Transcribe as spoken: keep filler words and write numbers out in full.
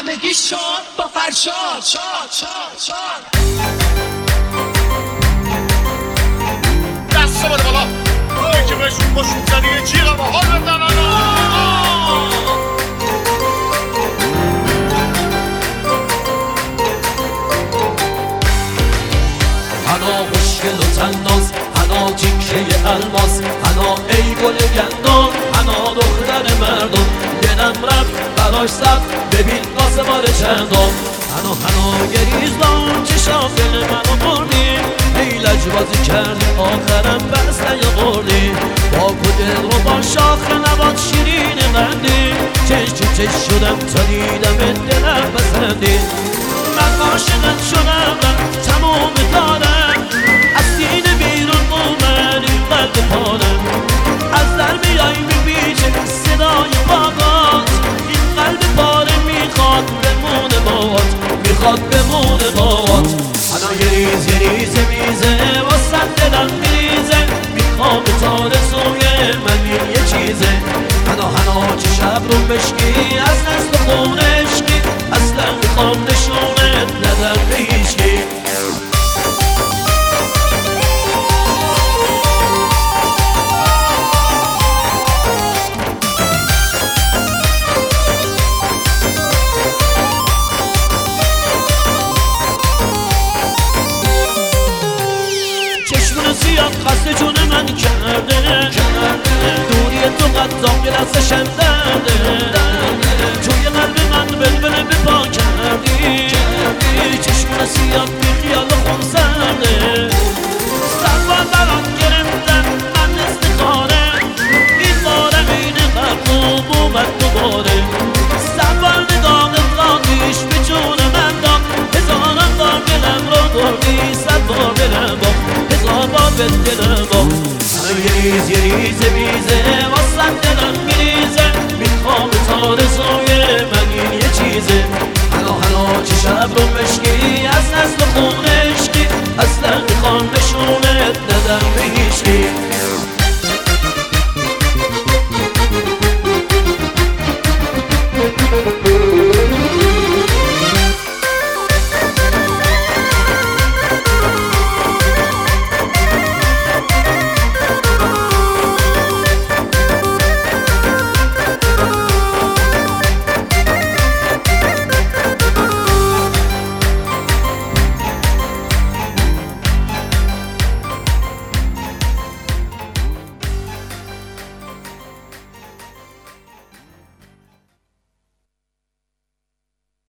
همگی شاد با فرشاد شاد شاد شاد. دست بده بالا توی که بهشون باشون زنی یه جیغ با حال بدن. حنا خوشگل و تناز، حنا تیکه الماس، حنا ای گل گندم، حنا دختر مردم. دلم رفت براش زد ببین قاسمار چندم. حنا حنا گریزدان چه شافل منو بردی، ای لجبازی کردی آخرم بس نیاوردی. با کدل رو با شاخ نبات شیرین بندی، چش تو چش شدم تا دیدم دلم بسندی. من عاشقت شدم تمام دارم، از سینه بیرون اومد این قلب پارم. از در بیای میپیچه صدای بادات، این قلب پاره میخواد بمونه باد، میخواد بمونه باد. حنا یه ریز یه ریز میزه واسه دلم میریزه، میخوام تا رسوی من یه چیزه. حنا حنا چه شب رو بشکی از نسل خون عشقی، اصلا میخوام نشونت ندم به هیچکی. چشمون زیاد خسته جون من کرده، دوری تو قد داغ لحظه شنده.